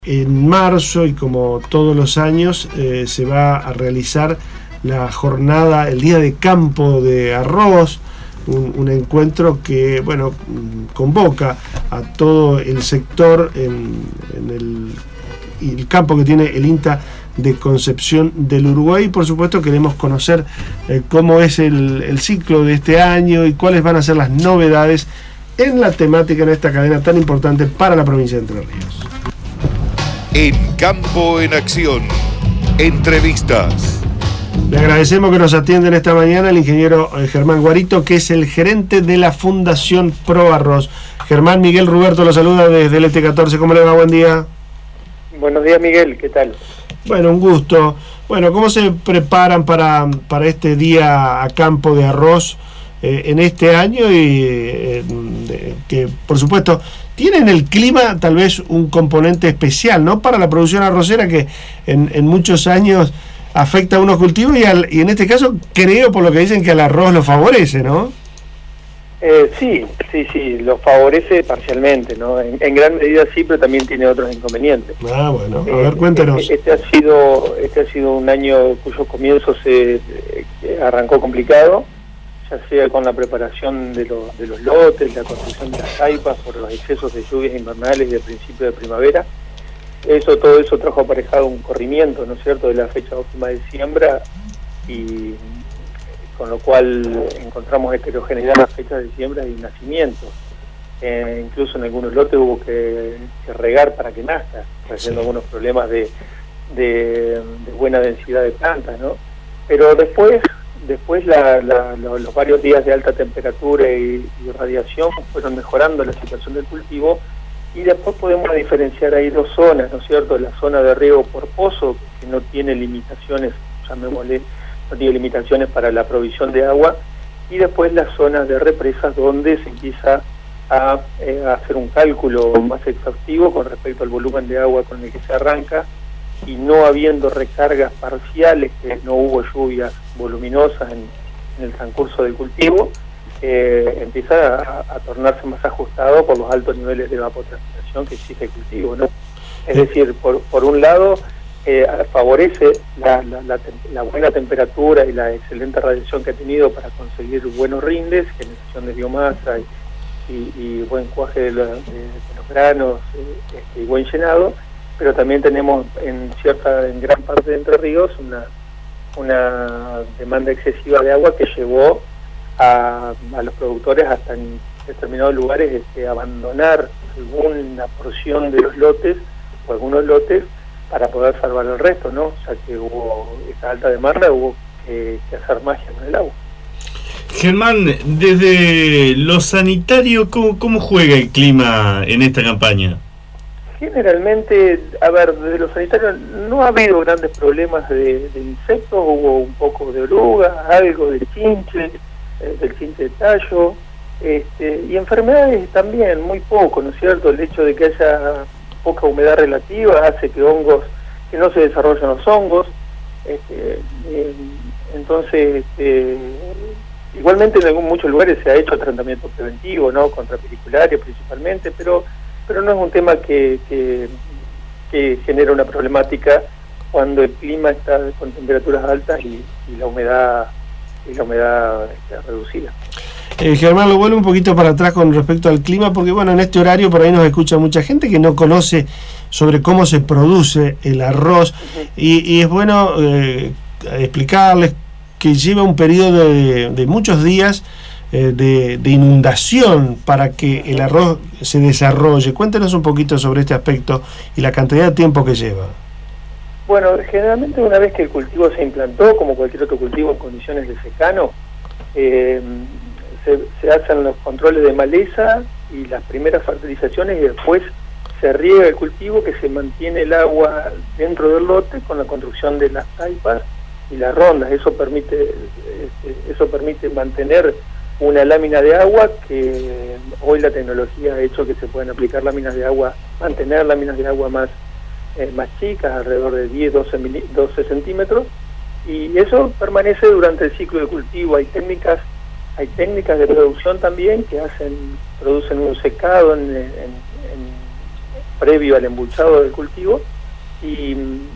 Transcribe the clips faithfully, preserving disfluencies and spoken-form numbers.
En marzo, y como todos los años, eh, se va a realizar la jornada, el Día de Campo de Arroz, un, un encuentro que, bueno, convoca a todo el sector en, en el, el campo que tiene el INTA de Concepción del Uruguay. Por supuesto, queremos conocer eh, cómo es el, el ciclo de este año y cuáles van a ser las novedades en la temática en esta cadena tan importante para la provincia de Entre Ríos. En Campo en Acción, entrevistas. Le agradecemos que nos atienden esta mañana el ingeniero Germán Guarito, que es el gerente de la Fundación Pro Arroz. Germán, Miguel Ruberto lo saluda desde el E T catorce. ¿Cómo le va? Buen día. Buenos días, Miguel. ¿Qué tal? Bueno, un gusto. Bueno, ¿cómo se preparan para, para este día a campo de arroz eh, en este año? Y eh, de, que, por supuesto, tienen el clima tal vez un componente especial, ¿no? Para la producción arrocera, que en, en muchos años afecta a unos cultivos y, al, y en este caso creo, por lo que dicen, que al arroz lo favorece, ¿no? Eh, sí, sí, sí, lo favorece parcialmente, ¿no? En, en gran medida sí, pero también tiene otros inconvenientes. Ah, bueno, a ver, cuéntenos. Eh, este ha sido este ha sido un año cuyo comienzo se eh, arrancó complicado, ya sea con la preparación de, lo, de los lotes, la construcción de las taipas por los excesos de lluvias invernales y de principio de primavera. Eso, todo eso trajo aparejado un corrimiento, ¿no es cierto?, de la fecha óptima de siembra, y con lo cual encontramos heterogeneidad en las fechas de siembra y nacimiento. Eh, incluso en algunos lotes hubo que, que regar para que nazca, trayendo sí. algunos problemas de, de, de buena densidad de plantas, ¿no? Pero después, después la, la, la, los varios días de alta temperatura y, y radiación fueron mejorando la situación del cultivo, y después podemos diferenciar ahí dos zonas, ¿no es cierto? La zona de riego por pozo, que no tiene limitaciones, llamémosle, no tiene limitaciones para la provisión de agua, y después las zonas de represas, donde se empieza a, eh, a hacer un cálculo más exhaustivo con respecto al volumen de agua con el que se arranca, y no habiendo recargas parciales, que no hubo lluvias voluminosas en, en el transcurso del cultivo, eh, empieza a, a tornarse más ajustado por los altos niveles de evapotranspiración que exige el cultivo, ¿no? Es decir, por, por un lado, eh, favorece la, la, la, la buena temperatura y la excelente radiación que ha tenido para conseguir buenos rindes, generación de biomasa y, y, y buen cuaje de, la, de, de los granos eh, este, y buen llenado, pero también tenemos en cierta, en gran parte de Entre Ríos una, una demanda excesiva de agua que llevó a, a los productores hasta en determinados lugares este, abandonar alguna porción de los lotes o algunos lotes para poder salvar el resto, ¿no? O sea que hubo esa alta demanda, hubo que, que hacer magia con el agua. Germán, desde lo sanitario, ¿cómo, cómo juega el clima en esta campaña? Generalmente, a ver, desde lo sanitario no ha habido grandes problemas de, de insectos, hubo un poco de orugas, algo de chinche, eh, del chinche de tallo, este, y enfermedades también, muy poco, ¿no es cierto? El hecho de que haya poca humedad relativa hace que hongos, que no se desarrollen los hongos, este, eh, entonces, este, igualmente en algún, muchos lugares se ha hecho tratamiento preventivo, ¿no?, contra pericularia principalmente, pero pero no es un tema que, que, que genera una problemática cuando el clima está con temperaturas altas y, y la humedad y la humedad está reducida. Eh, Germán, lo vuelvo un poquito para atrás con respecto al clima, porque bueno, en este horario por ahí nos escucha mucha gente que no conoce sobre cómo se produce el arroz, uh-huh. y, y es bueno eh, explicarles que lleva un periodo de, de muchos días eh, de, de inundación para que el arroz se desarrolle. Cuéntenos un poquito sobre este aspecto y la cantidad de tiempo que lleva. Bueno, generalmente una vez que el cultivo se implantó, como cualquier otro cultivo en condiciones de secano, eh, Se, se hacen los controles de maleza y las primeras fertilizaciones, y después se riega el cultivo, que se mantiene el agua dentro del lote con la construcción de las taipas y las rondas. Eso permite este, eso permite mantener una lámina de agua, que hoy la tecnología ha hecho que se puedan aplicar láminas de agua, mantener láminas de agua más eh, más chicas, alrededor de diez, doce centímetros, y eso permanece durante el ciclo de cultivo. Hay técnicas Hay técnicas de producción también que hacen producen un secado en, en, en, previo al embolsado del cultivo, y,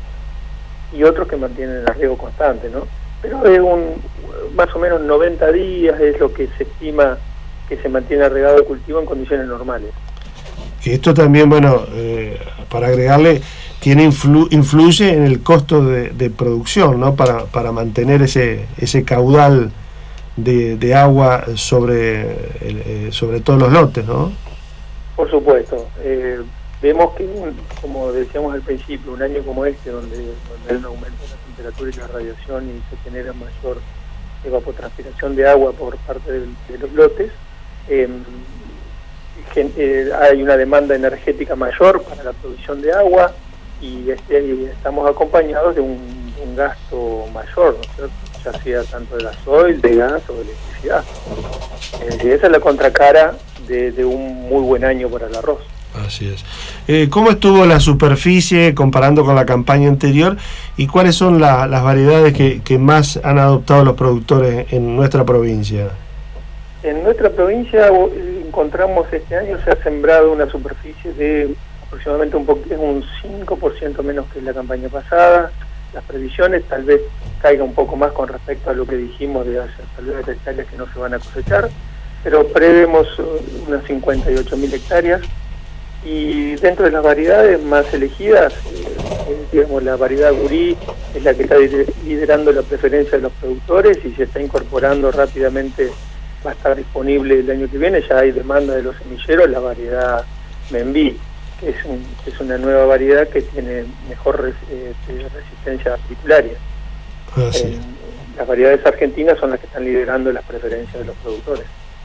y otros que mantienen el riego constante, ¿no? Pero es un, más o menos noventa días es lo que se estima que se mantiene regado el cultivo en condiciones normales. Que esto también, bueno, eh, para agregarle, tiene influ, influye en el costo de, de producción, ¿no? Para, para mantener ese, ese caudal de, de agua sobre, el, eh, sobre todos los lotes, ¿no? Por supuesto. Eh, vemos que, un, como decíamos al principio, un año como este, donde, donde hay un aumento de la temperatura y la radiación y se genera mayor evapotranspiración de agua por parte de, de los lotes, eh, que, eh, hay una demanda energética mayor para la producción de agua, y, este, y estamos acompañados de un, un gasto mayor, ¿no es cierto? Ya sea tanto de gasoil, de gas o de electricidad. Eh, esa es la contracara de, de un muy buen año para el arroz. Así es. Eh, ¿Cómo estuvo la superficie comparando con la campaña anterior y cuáles son la, las variedades que, que más han adoptado los productores en nuestra provincia? En nuestra provincia encontramos este año se ha sembrado una superficie de aproximadamente un poquito, un cinco por ciento menos que la campaña pasada. Las previsiones tal vez caiga un poco más con respecto a lo que dijimos de hacer tal vez hectáreas que no se van a cosechar, pero prevemos unas cincuenta y ocho mil hectáreas. Y dentro de las variedades más elegidas, eh, digamos, la variedad gurí es la que está liderando la preferencia de los productores y se está incorporando rápidamente, va a estar disponible el año que viene, ya hay demanda de los semilleros, la variedad Membí, que es, un, que es una nueva variedad que tiene mejor res, eh, resistencia articularia. Ah, sí. eh, las variedades argentinas son las que están liderando las preferencias de los productores.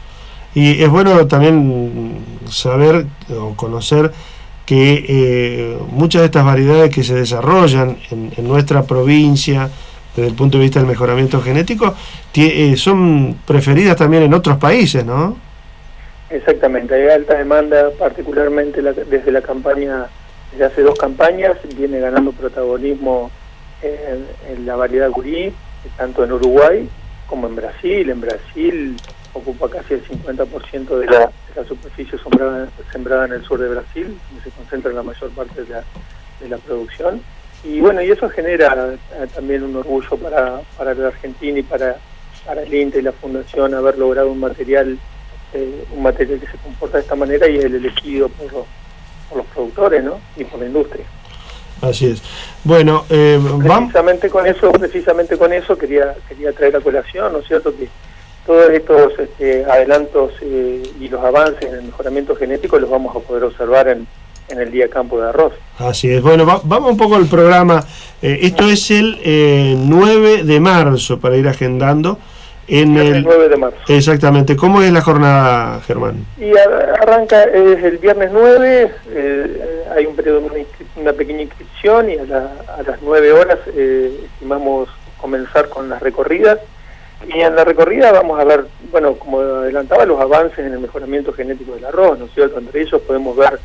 Y es bueno también saber o conocer que eh, muchas de estas variedades que se desarrollan en, en nuestra provincia desde el punto de vista del mejoramiento genético eh, son preferidas también en otros países, ¿no? Exactamente, hay alta demanda, particularmente la, desde la campaña, desde hace dos campañas, viene ganando protagonismo en, en la variedad gurí, tanto en Uruguay como en Brasil. En Brasil ocupa casi el cincuenta por ciento de la, de la superficie sembrada, sembrada en el sur de Brasil, donde se concentra la mayor parte de la, de la producción. Y bueno, y eso genera eh, también un orgullo para, para la Argentina y para, para el INTA y la Fundación haber logrado un material, eh, un material que se comporta de esta manera y es el elegido por los, por los productores, ¿no? Y por la industria. Así es. Bueno, eh, precisamente con eso, precisamente con eso quería quería traer a colación, ¿no es cierto?, que todos estos este, adelantos eh, y los avances en el mejoramiento genético los vamos a poder observar en, en el Día Campo de Arroz. Así es. Bueno, va, vamos un poco al programa. Eh, esto es el eh, nueve de marzo, para ir agendando. En el, el nueve de marzo. Exactamente. ¿Cómo es la jornada, Germán? Y a, arranca es el viernes nueve, eh, hay un periodo, una, una pequeña inscripción y a, la, a las nueve horas eh, estimamos comenzar con las recorridas. Y en la recorrida vamos a ver, bueno, como adelantaba, los avances en el mejoramiento genético del arroz, ¿no es cierto? Entre ellos podemos ver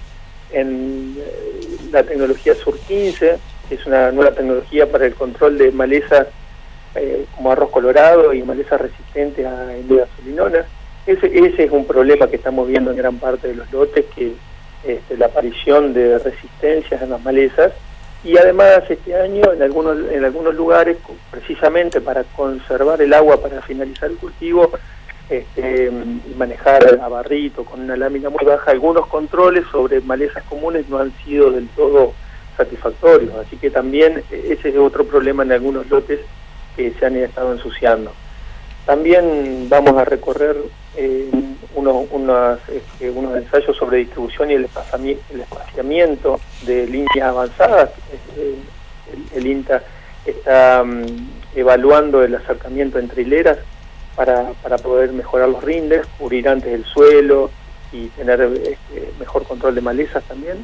en eh, la tecnología Sur quince, que es una nueva tecnología para el control de malezas eh, como arroz colorado y malezas resistentes a imidazolinonas. Ese, ese es un problema que estamos viendo en gran parte de los lotes, que este, la aparición de resistencias en las malezas. Y además este año en algunos en algunos lugares, precisamente para conservar el agua para finalizar el cultivo, este, y manejar a barrito con una lámina muy baja, algunos controles sobre malezas comunes no han sido del todo satisfactorios, así que también ese es otro problema en algunos lotes que se han estado ensuciando. También vamos a recorrer eh, unos, unos, este, unos ensayos sobre distribución y el espaciamiento, el espaciamiento de líneas avanzadas. Eh, el, el INTA está um, evaluando el acercamiento entre hileras para, para poder mejorar los rindes, cubrir antes el suelo y tener este, mejor control de malezas también.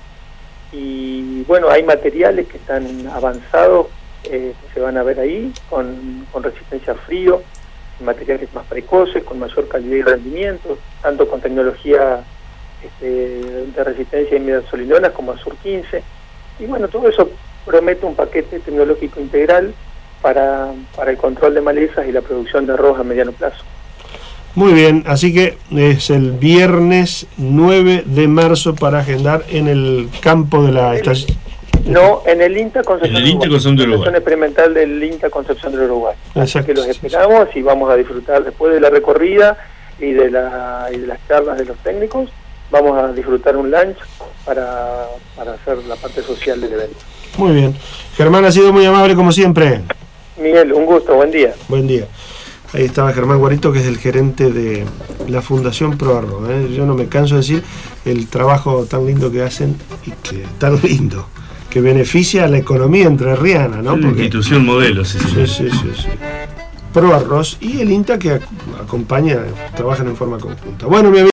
Y bueno, hay materiales que están avanzados, eh, que se van a ver ahí, con, con resistencia a frío, materiales más precoces, con mayor calidad y rendimiento, tanto con tecnología este, de resistencia a imidazolinonas como a Sur quince. Y bueno, todo eso promete un paquete tecnológico integral para, para el control de malezas y la producción de arroz a mediano plazo. Muy bien, así que es el viernes nueve de marzo para agendar en el campo de la estación. No, en el INTA Concepción, en el INTA Concepción del Uruguay. La experimental del INTA Concepción del Uruguay. Así que los sí, esperamos sí. Y vamos a disfrutar después de la recorrida y de, la, y de las charlas de los técnicos. Vamos a disfrutar un lunch para, para hacer la parte social del evento. Muy bien. Germán ha sido muy amable como siempre. Miguel, un gusto, buen día. Buen día. Ahí estaba Germán Guarito, que es el gerente de la Fundación ProArroz. ¿eh? Yo no me canso de decir el trabajo tan lindo que hacen y que tan lindo, que beneficia a la economía entrerriana, ¿no? Una Porque, institución modelo, sí, sí. sí, sí, sí, sí. ProArroz y el INTA que acompaña, trabajan en forma conjunta. Bueno, mi amigo.